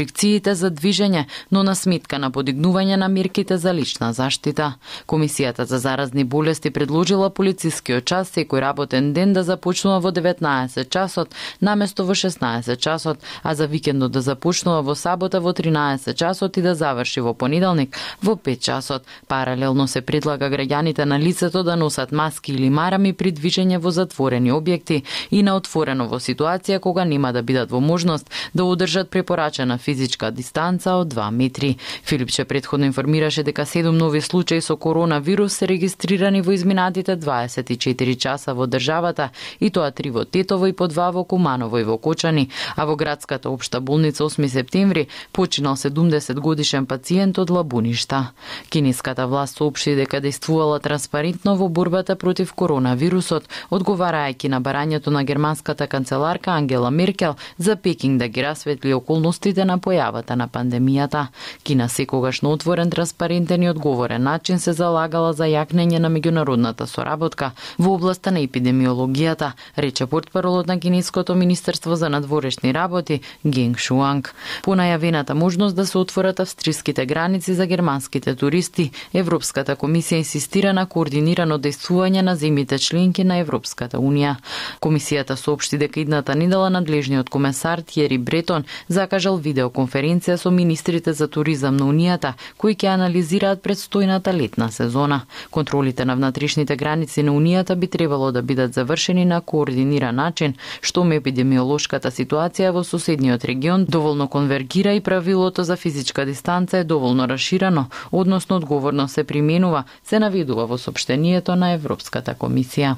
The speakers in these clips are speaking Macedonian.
рестрикциите за движење, но на сметка на подигнување на мерките за лична заштита. Комисијата за заразни болести предложила полицискиот час секој работен ден да започнува во 19 часот наместо во 16 часот, а за викендот да започнува во сабота во 13 часот и да заврши во понеделник во 5 часот. Паралелно се предлага граѓаните на лицето да носат маски или марами при движење во затворени објекти и на отворено во ситуација кога нема да бидат во можност да одржат препорачена физичка дистанца од 2 метри. Филипче претходно информираше дека 7 нови случаи со коронавирус се регистрирани во изминатите 24 часа во државата, и тоа 3 во Тетово и по 2 во Куманово и во Кочани, а во градската општа болница 8 септември починал 70 годишен пациент од Лабуништа. Кинеската власт соопшти дека действувала транспарентно во борбата против коронавирусот, одговарајќи на барањето на германската канцеларка Ангела Меркел за Пекинг да ги расветли околностите на појавата на пандемијата. Кина секогаш на отворен, транспарентен и одговорен начин се залагала за јакнење на меѓународната соработка во областа на епидемиологијата, рече портпаролот на Кинеското министерство за надворешни работи Генг Шуанг. По најавената можност да се отворат австриските граници за германските туристи, Европската комисија инсистира на координирано действување на земјите членки на Европската унија. Комисијата соопшти дека идната недела надлежниот комесар Тиери Бретон закажал видеоконференција со министрите за туризам на унијата, кои ќе анализираат предстојната летна сезона. Контролите на внатрешните граници на унијата би требало да бидат завршени на координиран начин, што епидемиолошката ситуација во соседниот регион доволно конвергира и правилото за физичка дистанца е доволно расширено, односно одговорно се применува, се наведува во соопштението на Европската комисија.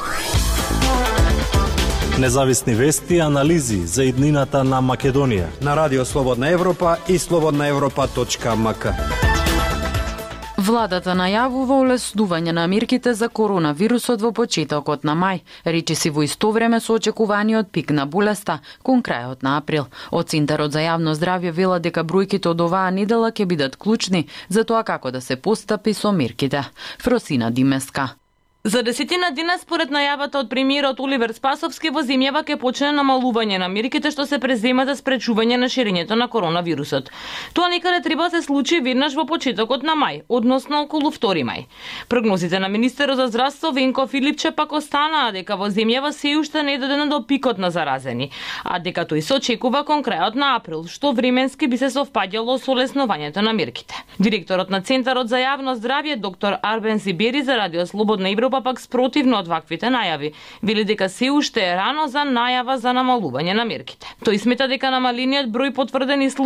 Независни вести и анализи за иднината на Македонија на Радио Слободна Европа и slobodnaevropa.mk. Владата најавува олеснување на мерките за коронавирусот во почетокот на мај, речиси во исто време со очекуваниот пик на болеста кон крајот на април. Од Центарот за јавно здравје вела дека бројките од оваа недела ќе бидат клучни за тоа како да се постапи со мерките. Фросина Димеска. За 10 дена според најавата од премиерот Оливер Спасовски во земјава ќе почне намалување на мерките што се преземат за спречување на ширењето на коронавирусот. Тоа некаде треба да се случи веднаш во почетокот на мај, односно околу 2 мај. Прогнозите на министерот за здравство Венко Филипче пак останаа дека во земјава се уште не е додено до пикот на заразени, а дека тој се очекува кон крајот на април, што временски би се совпаѓало со олеснувањето на мерките. Директорот на Центарот за јавно здравје доктор Арбен Зибери за Радио Слободна Европа пак спротивно од ваквите најави, вели дека се уште е рано за најава за намалување на мерките. Тој смета дека намалениот број потврдени